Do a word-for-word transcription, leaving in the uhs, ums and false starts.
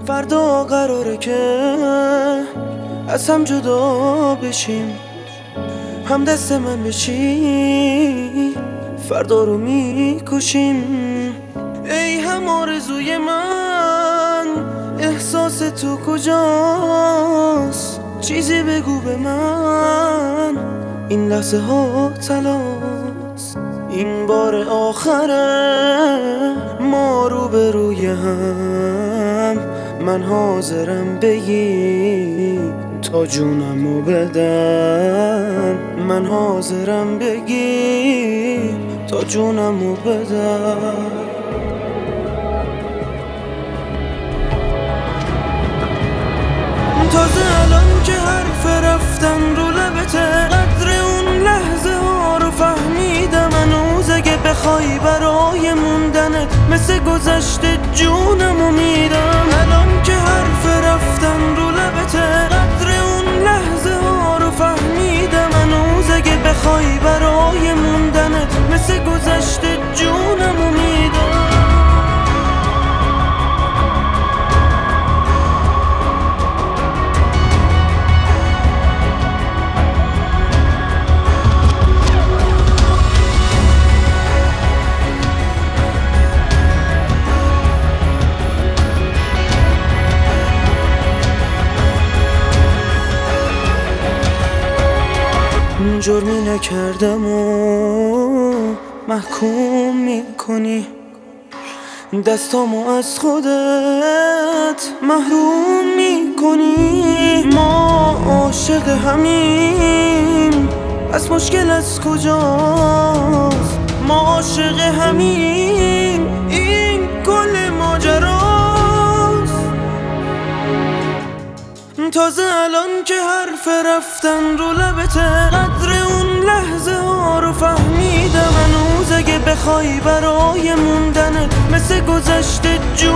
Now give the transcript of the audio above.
فردا قراره که از هم جدا بشیم، هم دست من بشی فردا رو میکشیم. ای هم آرزوی من، احساس تو کجاست؟ چیزی بگو به من، این لحظه ها تلاست. این بار آخره ما رو به روی هم، من حاضرم بگی تا جونمو بدم. من حاضرم بگی تا جونمو بدم. تازه الان که حرف رفتن رو لبته، قدر اون لحظه ها رو فهمیدم. هنوز اگه بخوای برای موندنت مثل گذشته جونمو میدم. الان که حرف رفتن رو لبته، قدر اون لحظه ها رو فهمیدم. هنوز اگه بخوای برای موندنت مثل گذشته جونمو میدم. جرمی نکردم و محکوم میکنی، دستامو از خودت محروم میکنی. ما عاشق همین، از مشکل از کجاست؟ ما عاشق همین، این کل ماجراست. تازه الان که حرف رفتن رو لبته، قدر اون لحظه ها رو فهمیدم. هنوز اگه بخوای برای موندنت مثل گذشته جو